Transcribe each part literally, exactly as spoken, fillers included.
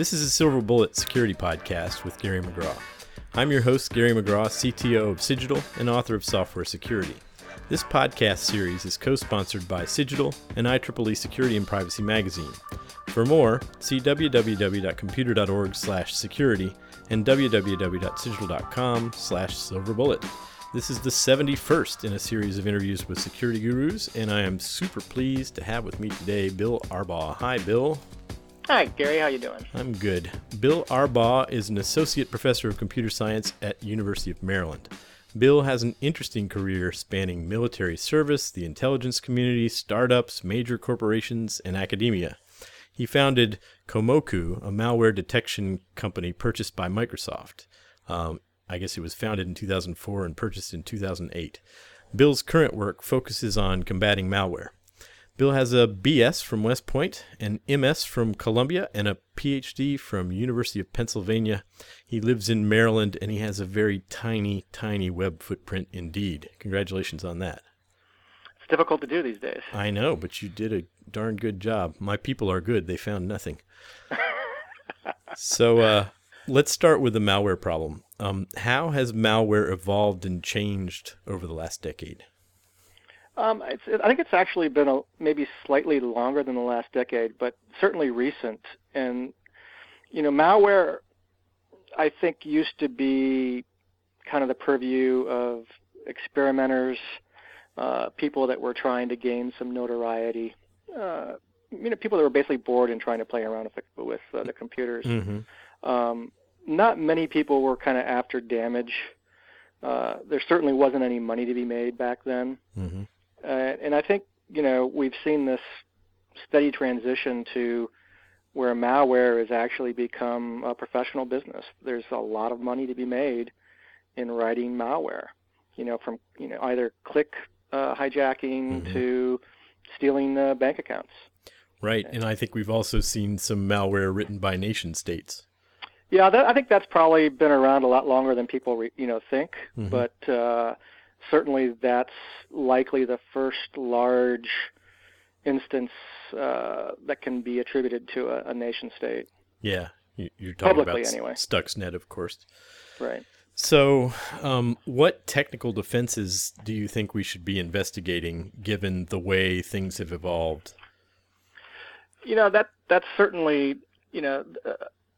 This is a Silver Bullet Security Podcast with Gary McGraw. I'm your host, Gary McGraw, C T O of Cigital and author of Software Security. This podcast series is co-sponsored by Cigital and I triple E Security and Privacy Magazine. For more, see w w w dot computer dot org slash security and w w w dot cigital dot com slash silverbullet. This is the seventy-first in a series of interviews with security gurus, and I am super pleased to have with me today Bill Arbaugh. Hi, Bill. Hi, Gary. How you doing? I'm good. Bill Arbaugh is an associate professor of computer science at University of Maryland. Bill has an interesting career spanning military service, the intelligence community, startups, major corporations, and academia. He founded Komoku, a malware detection company purchased by Microsoft. Um, I guess it was founded in two thousand four and purchased in two thousand eight. Bill's current work focuses on combating malware. Bill has a B S from West Point, an M S from Columbia, and a P H D from University of Pennsylvania. He lives in Maryland, and he has a very tiny, tiny web footprint indeed. Congratulations on that. It's difficult to do these days. I know, but you did a darn good job. My people are good. They found nothing. So uh, let's start with the malware problem. Um, how has malware evolved and changed over the last decade? Um, it's, I think it's actually been a, maybe slightly longer than the last decade, but certainly recent. And, you know, malware, I think, used to be kind of the purview of experimenters, uh, people that were trying to gain some notoriety, uh, you know, people that were basically bored and trying to play around with, the, with uh, the computers. Mm-hmm. Um, not many people were kind of after damage. Uh, there certainly wasn't any money to be made back then. Mm-hmm. Uh, and I think, you know, we've seen this steady transition to where malware has actually become a professional business. There's a lot of money to be made in writing malware, you know, from, you know, either click uh, hijacking mm-hmm. to stealing uh, bank accounts. Right, and I think we've also seen some malware written by nation states. Yeah, that, I think that's probably been around a lot longer than people, re, you know, think, mm-hmm. but uh, certainly that's likely the first large instance uh, that can be attributed to a, a nation state. Yeah, you're talking Publicly, about anyway. Stuxnet, of course. Right. So um, what technical defenses do you think we should be investigating given the way things have evolved? You know, that that's certainly, you know, uh,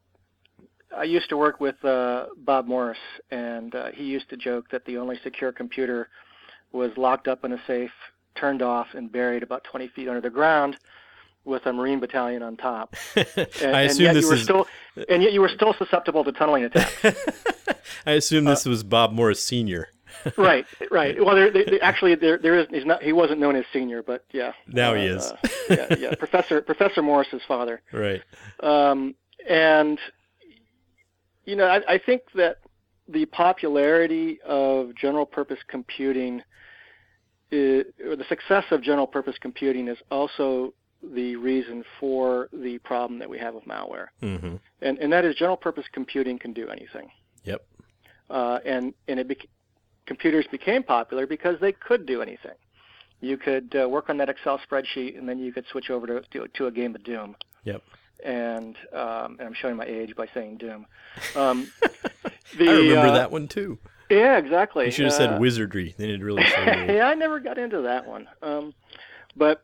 I used to work with uh, Bob Morris, and uh, he used to joke that the only secure computer was locked up in a safe, turned off, and buried about twenty feet under the ground with a Marine battalion on top. And, I assume and yet this you were is... still, and yet you were still susceptible to tunneling attacks. I assume this uh, was Bob Morris Senior right, right. Well, there, there, actually, there, there is. He's not. He wasn't known as Senior, but yeah. Now uh, he is. uh, yeah, yeah. Professor Professor Morris's father. Right. Um, and you know, I, I think that the popularity of general-purpose computing, is, or the success of general-purpose computing, is also the reason for the problem that we have with malware. Mm-hmm. And and that is general-purpose computing can do anything. Yep. Uh, and and it bec- computers became popular because they could do anything. You could uh, work on that Excel spreadsheet, and then you could switch over to to, to a game of Doom. Yep. And, um, and I'm showing my age by saying Doom. Um, the, I remember uh, that one too. Yeah, exactly. You should have uh, said wizardry. Then it'd really show you. Yeah, I never got into that one. Um, but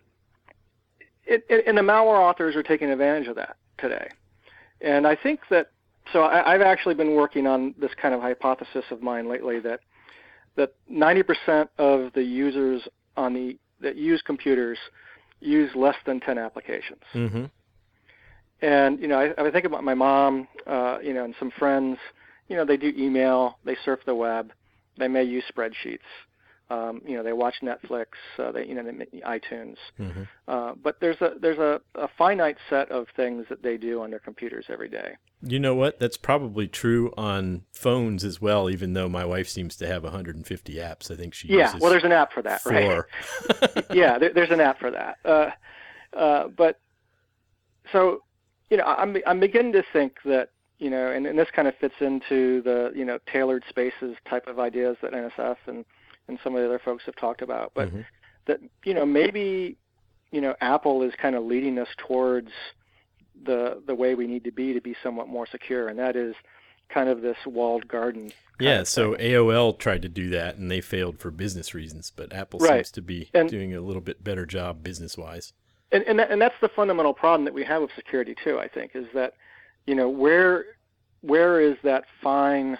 it, it, and the malware authors are taking advantage of that today. And I think that, so I, I've actually been working on this kind of hypothesis of mine lately that that ninety percent of the users on the that use computers use less than ten applications. Mm-hmm. And, you know, I, I think about my mom, uh, you know, and some friends, you know, they do email, they surf the web, they may use spreadsheets, um, you know, they watch Netflix, uh, they, you know, they make iTunes. Mm-hmm. Uh, but there's a there's a, a finite set of things that they do on their computers every day. You know what? That's probably true on phones as well, even though my wife seems to have one hundred fifty apps. I think she yeah, uses well, there's an app for that, four. right? yeah, there, there's an app for that. Uh, uh, but so... You know, I'm I'm beginning to think that, you know, and, and this kind of fits into the, you know, tailored spaces type of ideas that N S F and, and some of the other folks have talked about, but mm-hmm. that, you know, maybe, you know, Apple is kind of leading us towards the the way we need to be to be somewhat more secure, and that is kind of this walled garden. Yeah, so A O L tried to do that, and they failed for business reasons, but Apple right. seems to be and, doing a little bit better job business-wise. And and, that, and that's the fundamental problem that we have with security too, I think, is that, you know, where where is that fine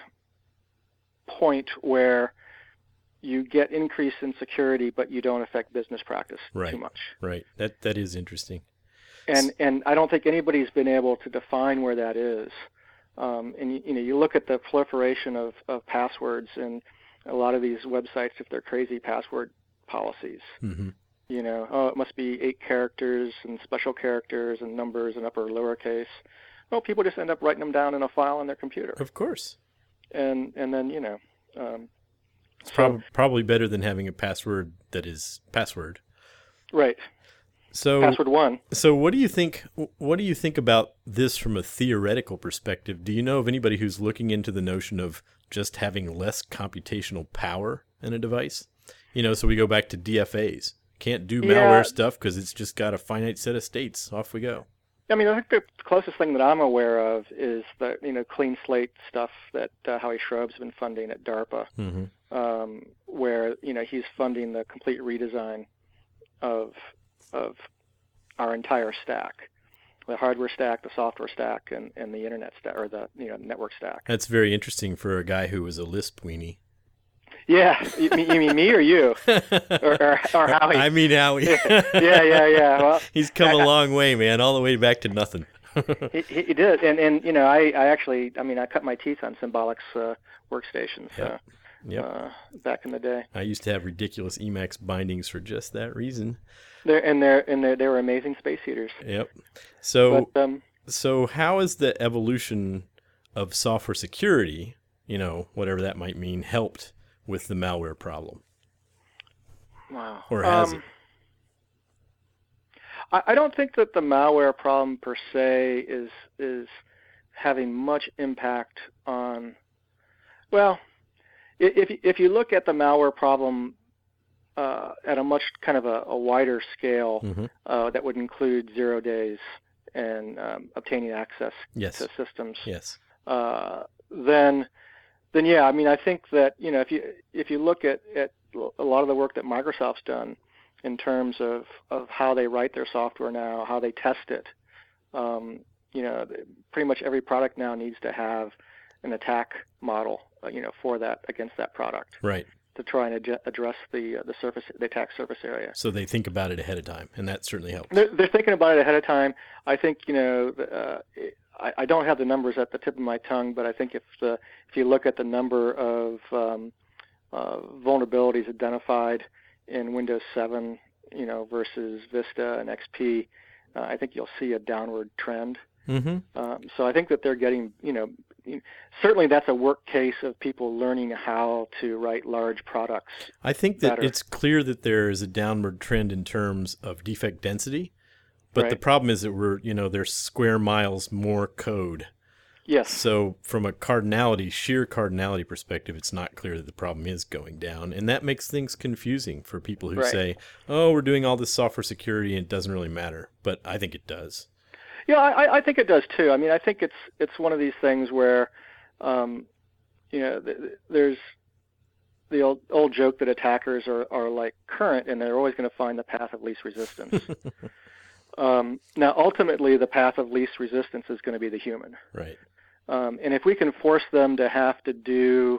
point where you get increase in security, but you don't affect business practice right. too much? Right. That that is interesting. And and I don't think anybody's been able to define where that is. Um, and you, you know, you look at the proliferation of, of passwords and a lot of these websites, if they're crazy password policies. Mm-hmm. You know, oh, it must be eight characters and special characters and numbers and upper lowercase. Well, people just end up writing them down in a file on their computer. Of course. And and then, you know. Um, it's so, prob- probably better than having a password that is password. Right. So password one. So what do you think? What do you think about this from a theoretical perspective? Do you know of anybody who's looking into the notion of just having less computational power in a device? You know, so we go back to D F As. Can't do malware yeah. stuff because it's just got a finite set of states. Off we go. I mean, I think the closest thing that I'm aware of is the you know clean slate stuff that uh, Howie Schroeb's been funding at DARPA, mm-hmm. um, where you know he's funding the complete redesign of of our entire stack, the hardware stack, the software stack, and, and the internet stack, or the you know network stack. That's very interesting for a guy who was a Lisp weenie. Yeah, you mean, you mean me or you, or, or, or Howie? I mean Howie. yeah, yeah, yeah. Well, he's come I, a long way, man, all the way back to nothing. he, he did, and and you know, I, I actually, I mean, I cut my teeth on Symbolic's uh, workstations. Yep. Uh, Yep. Uh, back in the day. I used to have ridiculous Emacs bindings for just that reason. They're and they're and they're, they were amazing space heaters. Yep. So but, um, so how is the evolution of software security, you know, whatever that might mean, helped with the malware problem? Wow. Or has um, it? I, I don't think that the malware problem per se is is having much impact on. Well. If if you look at the malware problem uh, at a much kind of a, a wider scale, mm-hmm. uh, that would include zero days and um, obtaining access yes. to systems, yes. uh, then then yeah, I mean I think that you know if you if you look at, at a lot of the work that Microsoft's done in terms of, of how they write their software now, how they test it, um, you know pretty much every product now needs to have an attack model, uh, you know, for that against that product, right? To try and ad- address the uh, the surface, the attack surface area. So they think about it ahead of time, and that certainly helps. They're, they're thinking about it ahead of time. I think you know, uh, I, I don't have the numbers at the tip of my tongue, but I think if the if you look at the number of um, uh, vulnerabilities identified in Windows seven, you know, versus Vista and X P, uh, I think you'll see a downward trend. Mm-hmm. Um, so I think that they're getting, you know, certainly that's a work case of people learning how to write large products. I think that better. It's clear that there is a downward trend in terms of defect density, but right. the problem is that we're, you know, there's square miles more code. Yes. So from a cardinality, sheer cardinality perspective, it's not clear that the problem is going down, and that makes things confusing for people who right. say, "Oh, we're doing all this software security and it doesn't really matter," but I think it does. Yeah, I, I think it does too. I mean, I think it's it's one of these things where, um, you know, th- there's the old old joke that attackers are, are like current, and they're always going to find the path of least resistance. um, now, ultimately, the path of least resistance is going to be the human. Right. Um, and if we can force them to have to do,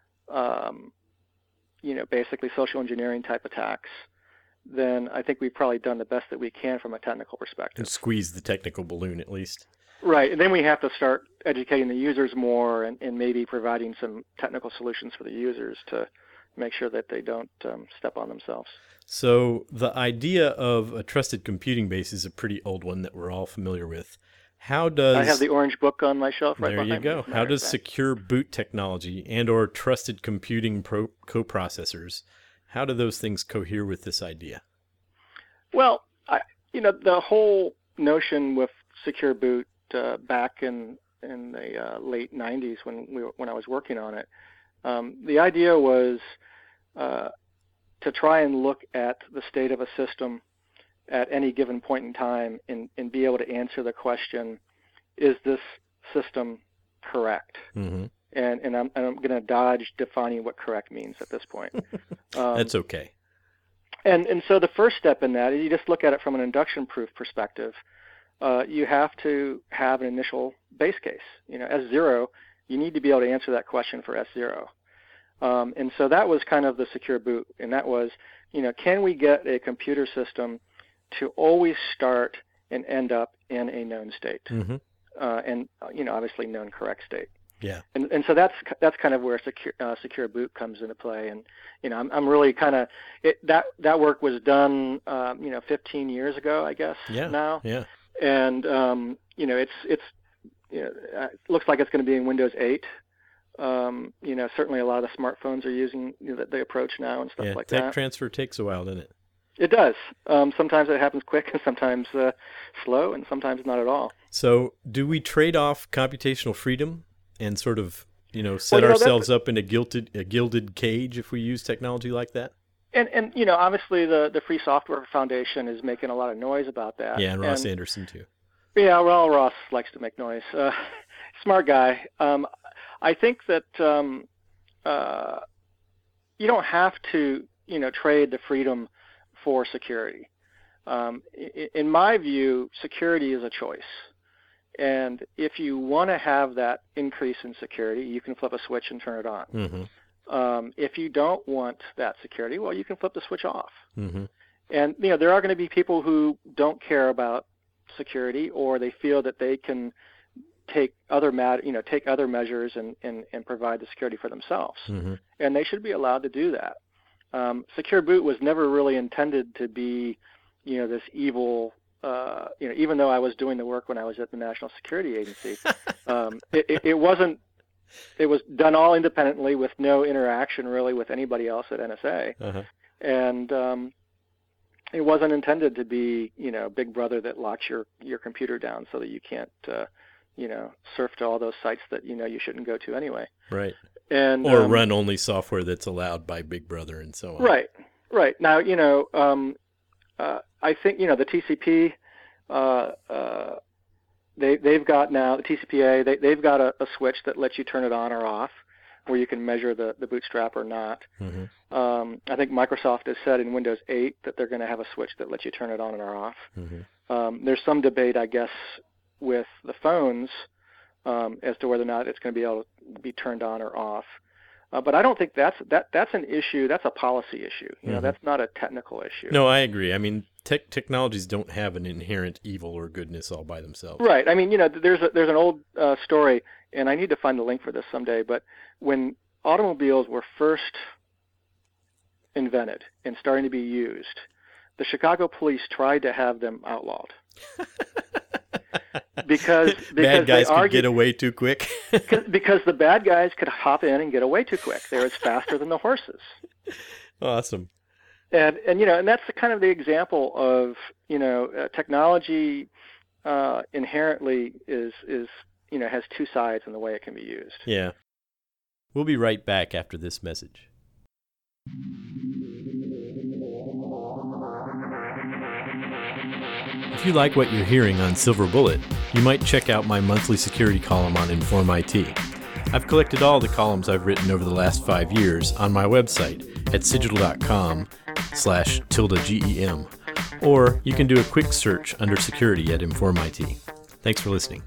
um, you know, basically social engineering type attacks, then I think we've probably done the best that we can from a technical perspective. And squeeze the technical balloon at least. Right, and then we have to start educating the users more and, and maybe providing some technical solutions for the users to make sure that they don't um, step on themselves. So the idea of a trusted computing base is a pretty old one that we're all familiar with. How does I have the orange book on my shelf right there behind you go. me. How does secure boot technology and or trusted computing pro- coprocessors, how do those things cohere with this idea? Well, I, you know, the whole notion with secure boot uh, back in in the uh, late nineties when we were, when I was working on it, um, the idea was uh, to try and look at the state of a system at any given point in time and, and be able to answer the question, is this system correct? Mm-hmm. And, and I'm, and I'm going to dodge defining what correct means at this point. Um, That's okay. And, and so the first step in that is you just look at it from an induction proof perspective. Uh, you have to have an initial base case. You know, S zero, you need to be able to answer that question for S zero. Um, and so that was kind of the secure boot. And that was, you know, can we get a computer system to always start and end up in a known state? Mm-hmm. Uh, and, you know, obviously known correct state. Yeah. And and so that's that's kind of where secure uh, secure boot comes into play. And you know, I'm I'm really kind of it, that that work was done um, you know fifteen years ago, I guess. Yeah. Now. Yeah. And um, you know, it's it's you know, it looks like it's going to be in Windows eight. Um, you know, certainly a lot of the smartphones are using you know, the, the approach now and stuff yeah. like Tech that. transfer takes a while, doesn't it? It does. Um, sometimes it happens quick, and sometimes uh, slow, and sometimes not at all. So, do we trade off computational freedom and sort of, you know, set well, you know, ourselves up in a gilded, a gilded cage if we use technology like that? And, and you know, obviously the, the Free Software Foundation is making a lot of noise about that. Yeah, and Ross and, Anderson, too. Yeah, well, Ross likes to make noise. Uh, smart guy. Um, I think that um, uh, you don't have to, you know, trade the freedom for security. Um, in, in my view, security is a choice. And if you want to have that increase in security, you can flip a switch and turn it on. Mm-hmm. Um, if you don't want that security, well, you can flip the switch off. Mm-hmm. And you know, there are going to be people who don't care about security, or they feel that they can take other mat- you know, take other measures and, and, and provide the security for themselves. Mm-hmm. And they should be allowed to do that. Um, Secure Boot was never really intended to be, you know, this evil. Uh, you know, even though I was doing the work when I was at the National Security Agency, um, it, it, it wasn't. It was done all independently with no interaction really with anybody else at N S A, Uh-huh. and um, it wasn't intended to be, you know, Big Brother that locks your your computer down so that you can't, uh, you know, surf to all those sites that you know you shouldn't go to anyway. Right. And or um, run only software that's allowed by Big Brother and so on. Right. Right. Now, you know. Um, Uh, I think, you know, the T C P, uh, uh, they, they've got now, the T C P A, they, they've got a, a switch that lets you turn it on or off, where you can measure the, the bootstrap or not. Mm-hmm. Um, I think Microsoft has said in Windows eight that they're going to have a switch that lets you turn it on or off. Mm-hmm. Um, there's some debate, I guess, with the phones um, as to whether or not it's going to be able to be turned on or off. Uh, but I don't think that's that that's an issue. That's a policy issue. You know, Mm-hmm. that's not a technical issue. No, I agree. I mean, tech technologies don't have an inherent evil or goodness all by themselves. Right. I mean, you know, there's a, there's an old uh, story, and I need to find the link for this someday. But when automobiles were first invented and starting to be used, the Chicago police tried to have them outlawed. Because, because bad guys they could argued, get away too quick. because the bad guys could hop in and get away too quick. They were faster than the horses. Awesome. And and you know, and that's the kind of the example of, you know, uh, technology uh, inherently is is you know has two sides in the way it can be used. Yeah. We'll be right back after this message. If you like what you're hearing on Silver Bullet, you might check out my monthly security column on Inform I T. I've collected all the columns I've written over the last five years on my website at cigital.com slash tilde GEM, or you can do a quick search under security at Inform I T. Thanks for listening.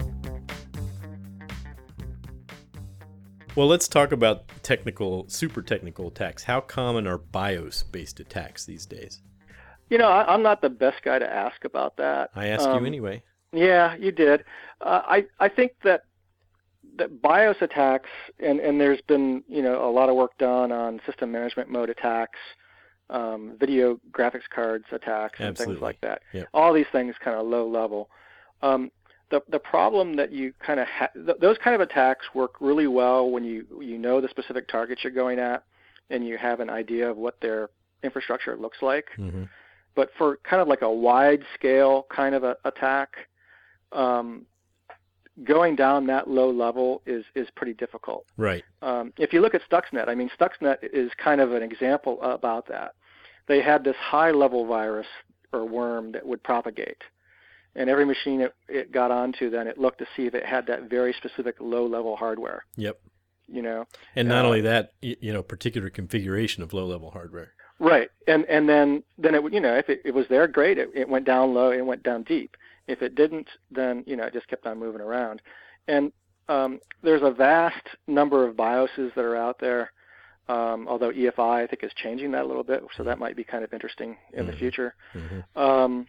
Well, let's talk about technical, super technical attacks. How common are BIOS-based attacks these days? You know, I, I'm not the best guy to ask about that. I asked um, you anyway. Yeah, you did. Uh, I I think that that BIOS attacks, and, and there's been, you know, a lot of work done on system management mode attacks, um, video graphics cards attacks, and Absolutely. things like that. Yep. All these things kind of low level. Um, the the problem that you kind of ha- th- those kind of attacks work really well when you you know the specific targets you're going at, and you have an idea of what their infrastructure looks like. Mm-hmm. But for kind of like a wide scale kind of a attack, um, going down that low level is, is pretty difficult. Right. Um, if you look at Stuxnet, I mean, Stuxnet is kind of an example about that. They had this high level virus or worm that would propagate. And every machine it, it got onto, then it looked to see if it had that very specific low-level hardware. Yep. You know, and not uh, only that, you know, particular configuration of low-level hardware. Right, and and then then it would, you know, if it, it was there, great. It, it went down low, it went down deep. If it didn't, then you know, it just kept on moving around. And um, there's a vast number of BIOSes that are out there. Um, although E F I, I think, is changing that a little bit, so that might be kind of interesting in mm-hmm. the future. Mm-hmm. Um,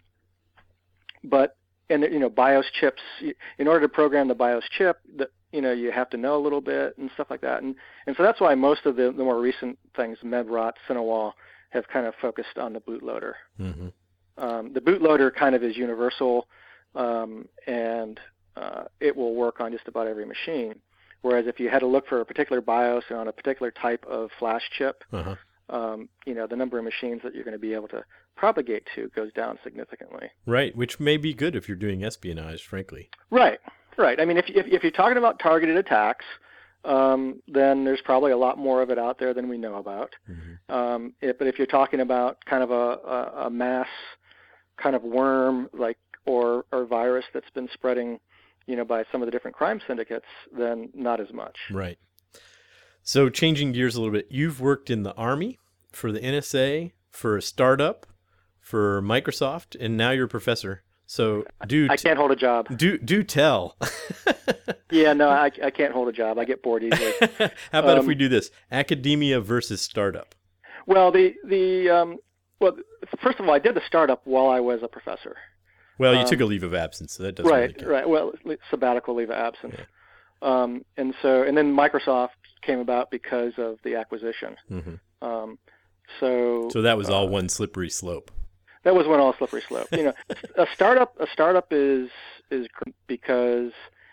but and you know, BIOS chips. In order to program the BIOS chip, the, you know, you have to know a little bit and stuff like that. And and so that's why most of the, the more recent things, Medrot, Cinewall, have kind of focused on the bootloader. Mm-hmm. Um, the bootloader kind of is universal, um, and uh, it will work on just about every machine. Whereas if you had to look for a particular BIOS on a particular type of flash chip, uh-huh. um, you know, the number of machines that you're going to be able to propagate to goes down significantly. Right, which may be good if you're doing espionage, frankly. Right, right. I mean, if if, if you're talking about targeted attacks, um, then there's probably a lot more of it out there than we know about. Mm-hmm. Um, it, but if you're talking about kind of a, a, a mass kind of worm, like or or virus that's been spreading, you know, by some of the different crime syndicates, then not as much. Right. So changing gears a little bit, you've worked in the Army, for the N S A, for a startup, for Microsoft, and now you're a professor. So do I can't hold a job. Do do tell. Yeah, no, I I can't hold a job. I get bored easily. How about um, if we do this? Academia versus startup. Well, the the um, well, first of all, I did the startup while I was a professor. Well, you um, took a leave of absence, so that doesn't right, really count. Right, Well, sabbatical leave of absence. Yeah. Um, and so, and then Microsoft came about because of the acquisition. Mm-hmm. Um, so, so that was uh, all one slippery slope. That was one all slippery slope. You know, a startup, a startup is is because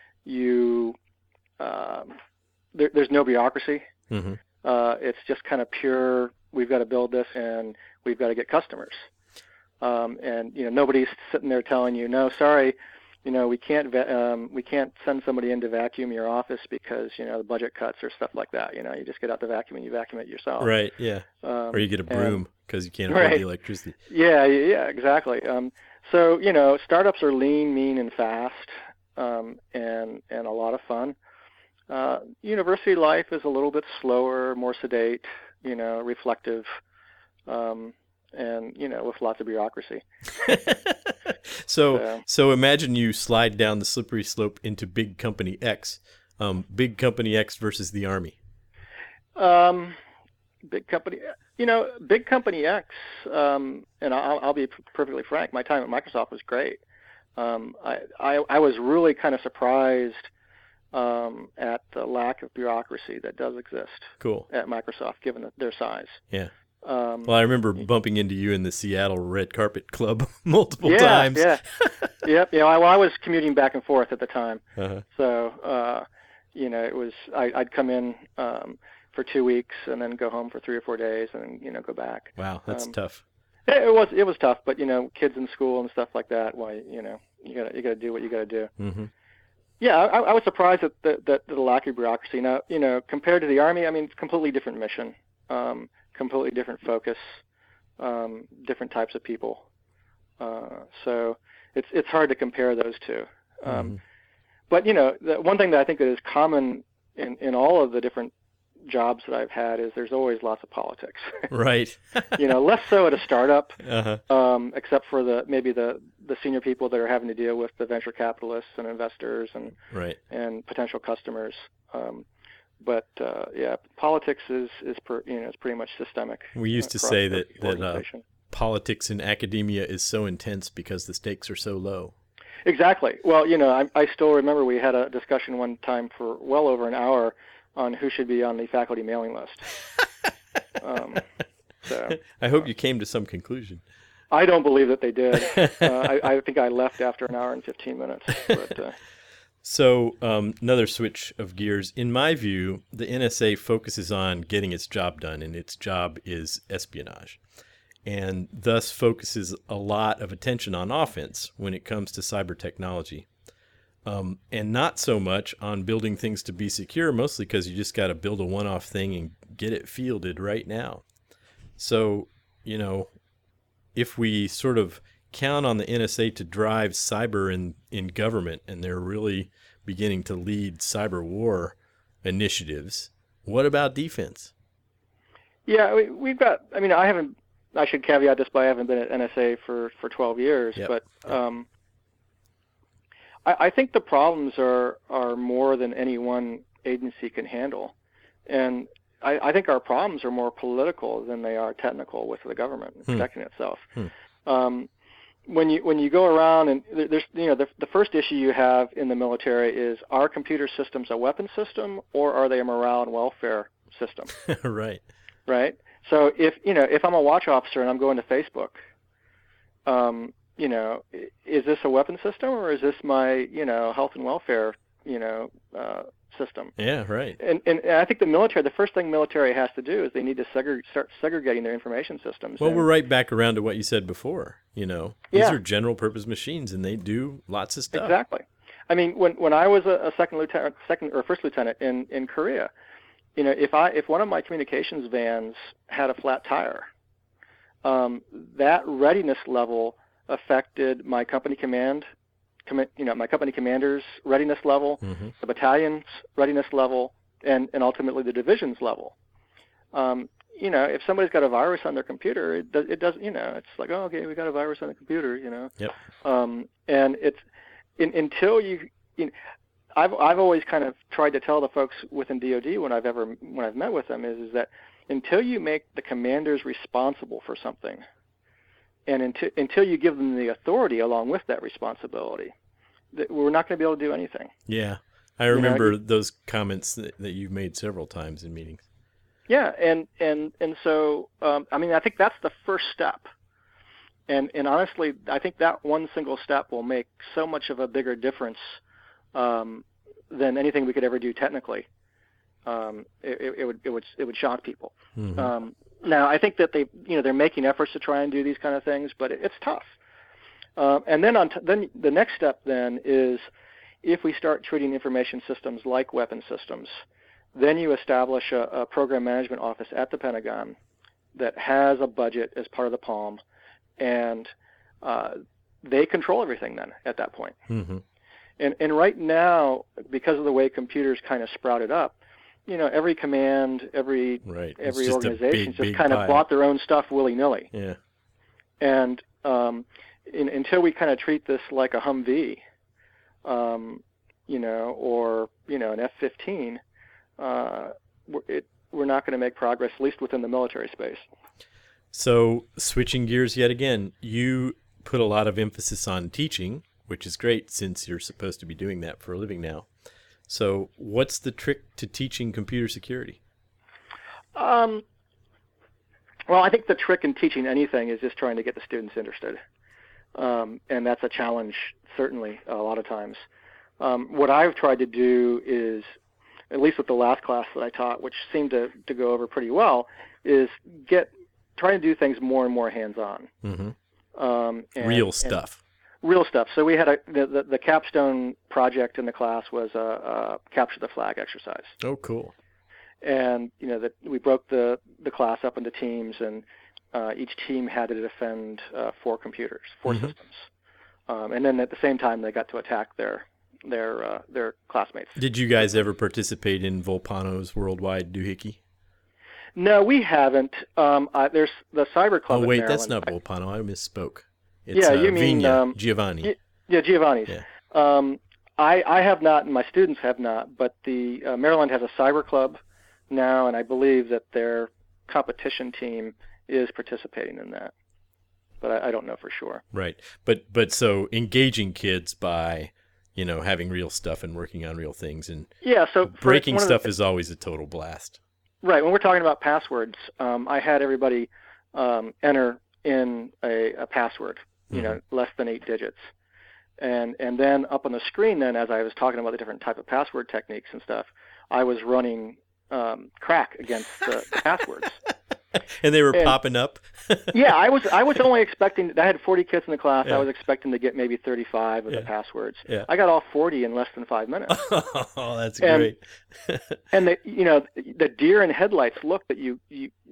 you um, there, there's no bureaucracy. Mm-hmm. Uh, it's just kind of pure. We've got to build this, and we've got to get customers. Um, and you know, nobody's sitting there telling you, no, sorry, you know, we can't va- um, we can't send somebody in to vacuum your office because you know the budget cuts or stuff like that. You know, you just get out the vacuum and you vacuum it yourself. Right. Yeah. Um, or you get a broom because you can't afford right. the electricity. Yeah. Yeah. Exactly. Um, so you know, startups are lean, mean, and fast, um, and and a lot of fun. Uh, university life is a little bit slower, more sedate. You know, reflective. Um, and, you know, with lots of bureaucracy. so, so so imagine you slide down the slippery slope into Big Company X. Um, Big Company X versus the Army. Um, Big Company, you know, Big Company X, um, and I'll, I'll be perfectly frank, my time at Microsoft was great. Um, I, I, I was really kind of surprised um, at the lack of bureaucracy that does exist cool. at Microsoft, given the, their size. Yeah. Um, well, I remember bumping into you in the Seattle Red Carpet Club multiple yeah, times. Yeah, yep. You know, I, well, I was commuting back and forth at the time, uh-huh. so uh, you know, it was I, I'd come in um, for two weeks and then go home for three or four days and then, you know, go back. Wow, that's um, tough. It, it was it was tough, but you know, kids in school and stuff like that. Why, you know, you got you got to do what you got to do. Mm-hmm. Yeah, I, I was surprised at the, that the lack of bureaucracy. Now, you know, compared to the Army, I mean, it's a completely different mission. Um, completely different focus, um, different types of people. Uh, so it's it's hard to compare those two. Um, mm-hmm. But, you know, the one thing that I think that is common in, in all of the different jobs that I've had is there's always lots of politics. Right. You know, less so at a startup, uh-huh. um, except for the maybe the, the senior people that are having to deal with the venture capitalists and investors and right. and potential customers. Um, But uh, yeah, politics is is per, you know, it's pretty much systemic. We used to say that that uh, politics in academia is so intense because the stakes are so low. Exactly. Well, you know, I, I still remember we had a discussion one time for well over an hour on who should be on the faculty mailing list. um, so I hope you came to some conclusion. I don't believe that they did. uh, I, I think I left after an hour and fifteen minutes. But, uh, So um, another switch of gears. In my view, the N S A focuses on getting its job done, and its job is espionage, and thus focuses a lot of attention on offense when it comes to cyber technology, um, and not so much on building things to be secure, mostly because you just got to build a one-off thing and get it fielded right now. So, you know, if we sort of count on the N S A to drive cyber in, in government, and they're really beginning to lead cyber war initiatives. What about defense? Yeah, we, we've got, I mean, I haven't, I should caveat this by I haven't been at N S A for, for twelve years, Yep. but Yep. um, I, I think the problems are, are more than any one agency can handle. And I, I think our problems are more political than they are technical with the government Hmm. protecting itself. Hmm. Um, when you when you go around and there's you know the the first issue you have in the military is, are computer systems a weapon system or are they a morale and welfare system? Right. Right. So if you know if I'm a watch officer and I'm going to Facebook, um, you know, i- is this a weapon system or is this my you know health and welfare you know uh, system? Yeah, right. And, and and I think the military, the first thing military has to do is they need to segre- start segregating their information systems. Well, and, we're right back around to what you said before. You know, these Yeah. are general purpose machines, and they do lots of stuff. Exactly. I mean, when when I was a, a second lieutenant, second or first lieutenant in, in Korea, you know, if I if one of my communications vans had a flat tire, um, that readiness level affected my company command, commi- you know, my company commander's readiness level, Hmm. the battalion's readiness level, and and ultimately the division's level. Um, you know, if somebody's got a virus on their computer, it does, it doesn't, you know, it's like, oh, okay, we got a virus on the computer, you know. Yep. Um, and it's in, until you, you know, I've I've always kind of tried to tell the folks within D O D when I've ever when I've met with them is is that until you make the commanders responsible for something, and until until you give them the authority along with that responsibility, that we're not going to be able to do anything. Yeah. I You know, remember you- those comments that, that you've made several times in meetings. Yeah, and and and so um, I mean I think that's the first step, and and honestly I think that one single step will make so much of a bigger difference um, than anything we could ever do technically. Um, it, it, it would it would it would shock people. Mhm. Um, now I think that they you know they're making efforts to try and do these kind of things, but it, it's tough. Um, and then on t- then the next step then is if we start treating information systems like weapon systems. Then you establish a, a program management office at the Pentagon that has a budget as part of the PALM, and uh, they control everything then at that point. Mhm. And, and right now, because of the way computers kind of sprouted up, you know, every command, every Right. It's every just a organization big, just big kind of pile. bought their own stuff willy-nilly. Yeah. And um, in, until we kind of treat this like a Humvee, um, you know, or you know, an F fifteen. Uh, we're- it, we're not going to make progress, at least within the military space. So, switching gears yet again, you put a lot of emphasis on teaching, which is great since you're supposed to be doing that for a living now. So, what's the trick to teaching computer security? Um, well, I think the trick in teaching anything is just trying to get the students interested. Um, and that's a challenge, certainly, a lot of times. Um, what I've tried to do is, at least with the last class that I taught, which seemed to, to go over pretty well, is get try to do things more and more hands-on. Mm-hmm. Um, and, Real and stuff. real stuff. So we had a the, the, the capstone project in the class was a, a capture the flag exercise. Oh, cool. And you know that we broke the the class up into teams, and uh, each team had to defend uh, four computers, four Mhm. systems, um, and then at the same time they got to attack their their uh, their classmates. Did you guys ever participate in Volpano's worldwide doohickey? No, we haven't. Um, uh, there's the Cyber Club. Oh, at wait, Maryland. that's not Volpano. I misspoke. It's, Yeah, uh, you mean, Vigna, um, Giovanni. y- Yeah, Giovanni's. Yeah. Um, I, I have not, and my students have not, but the uh, Maryland has a cyber club now, and I believe that their competition team is participating in that. But I, I don't know for sure. Right. But but so engaging kids by, you know, having real stuff and working on real things and Yeah, so for breaking one of the stuff is always a total blast. Right. When we're talking about passwords, um, I had everybody um, enter in a, a password, you know, less than eight digits. And and then up on the screen then, as I was talking about the different type of password techniques and stuff, I was running um, crack against the, the passwords. And they were And- popping up. Yeah, I was I was only expecting, I had forty kids in the class, Yeah. I was expecting to get maybe thirty-five of Yeah. the passwords. Yeah. I got all forty in less than five minutes. Oh, that's And- great. And the you know the deer in headlights look that you, you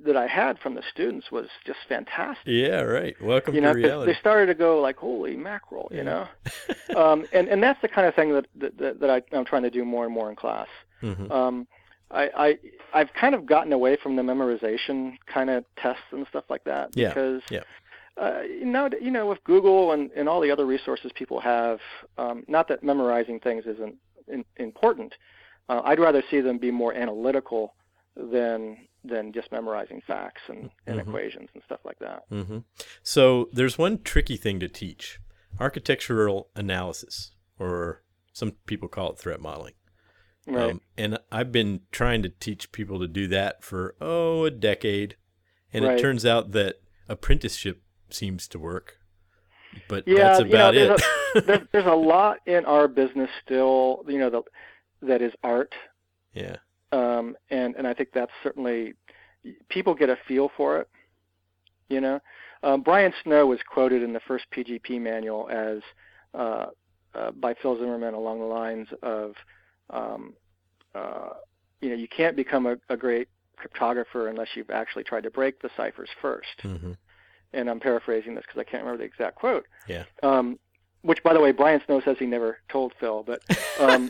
that I had from the students was just fantastic. Yeah, right. Welcome you know, to reality. They started to go like, holy mackerel, you yeah. know? um, and, and that's the kind of thing that, that, that I, I'm trying to do more and more in class. Mm-hmm. Um, I, I, I've kind of gotten away from the memorization kind of tests and stuff like that yeah. because yeah. Uh, now, you know, with Google and, and all the other resources people have, um, not that memorizing things isn't in, important. Uh, I'd rather see them be more analytical than than just memorizing facts and, and mm-hmm. equations and stuff like that. Mm-hmm. So there's one tricky thing to teach: architectural analysis, or some people call it threat modeling. Right. Um, and I've been trying to teach people to do that for oh a decade, and right. it turns out that apprenticeship seems to work, but yeah, that's about you know, there's it. a, there's, there's a lot in our business still, you know, the, that is art. Yeah. Um, and, and I think that's certainly, people get a feel for it, you know. Um, Brian Snow was quoted in the first P G P manual as, uh, uh, by Phil Zimmerman along the lines of, um, uh, you know, you can't become a, a great cryptographer unless you've actually tried to break the ciphers first. Mm-hmm. And I'm paraphrasing this because I can't remember the exact quote. Yeah. Um, which, by the way, Brian Snow says he never told Phil, but um,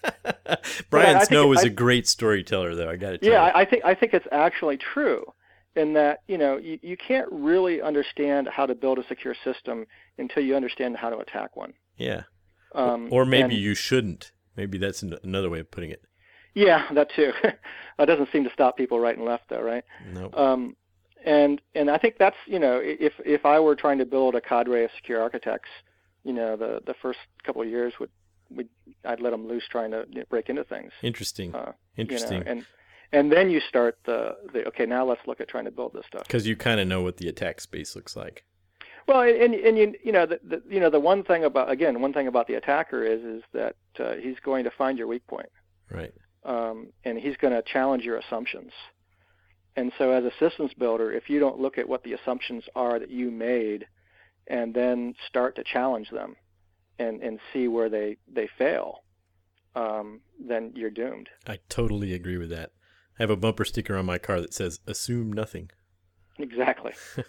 Brian but I, Snow I was I, a great storyteller, though. I got to tell yeah, you. I, I think I think it's actually true, in that you know you, you can't really understand how to build a secure system until you understand how to attack one. Yeah. Um, or maybe and, you shouldn't. Maybe that's an, another way of putting it. Yeah, that too. That doesn't seem to stop people right and left, though, right? No. Nope. Um, And and I think that's, you know, if if I were trying to build a cadre of secure architects, you know, the, the first couple of years would would I'd let them loose trying to you know, break into things. Interesting. Uh, Interesting. You know, and and then you start the, the okay, now let's look at trying to build this stuff. Because you kind of know what the attack space looks like. Well, and and you you know the, the you know the one thing about again one thing about the attacker is is that uh, he's going to find your weak point. Right. Um, and he's going to challenge your assumptions. And so as a systems builder, if you don't look at what the assumptions are that you made and then start to challenge them and, and see where they, they fail, um, then you're doomed. I totally agree with that. I have a bumper sticker on my car that says, assume nothing. Exactly.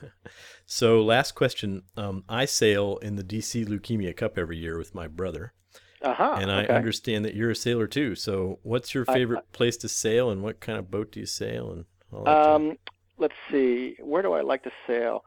So last question. Um, I sail in the D C Leukemia Cup every year with my brother. Uh-huh, and I okay. understand that you're a sailor too. So what's your favorite I, I, place to sail, and what kind of boat do you sail? And Um, let's see. Where do I like to sail?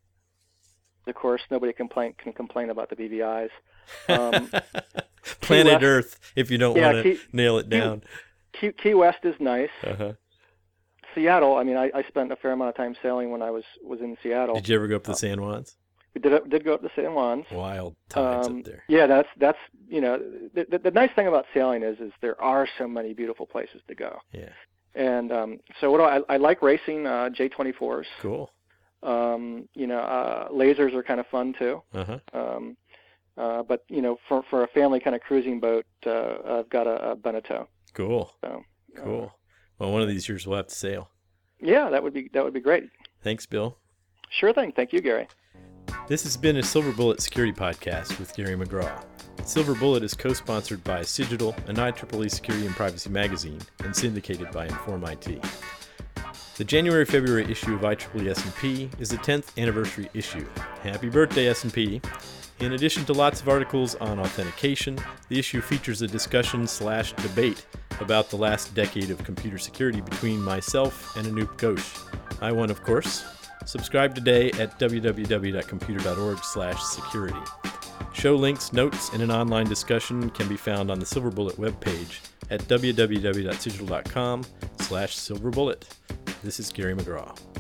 Of course, nobody complain can complain about the B V Is. Um, Planet West, Earth, if you don't yeah, want to nail it down. Key, Key West is nice. Uh-huh. Seattle. I mean, I, I spent a fair amount of time sailing when I was, was in Seattle. Did you ever go up to the San Juans? We did did go up to San Juans. Wild tides um, up there. Yeah, that's that's you know the, the the nice thing about sailing is is there are so many beautiful places to go. Yeah. And um, so what do I, I like racing uh, J twenty-fours. Cool. Um, you know, uh, lasers are kind of fun too. Uh-huh. Um, uh, but you know, for for a family kind of cruising boat, uh, I've got a, a Beneteau. Cool. So, cool. Uh, well, one of these years we'll have to sail. Yeah, that would be that would be great. Thanks, Bill. Sure thing. Thank you, Gary. This has been a Silver Bullet Security Podcast with Gary McGraw. Silver Bullet is co-sponsored by Cigital, an I triple E Security and Privacy magazine, and syndicated by Inform I T. The January-February issue of I triple E S and P is the tenth anniversary issue. Happy birthday, S and P! In addition to lots of articles on authentication, the issue features a discussion slash debate about the last decade of computer security between myself and Anoop Ghosh. I won, of course. Subscribe today at w w w dot computer dot org slash security. Show links, notes, and an online discussion can be found on the Silver Bullet webpage at w w w dot cigital dot com slash silverbullet. This is Gary McGraw.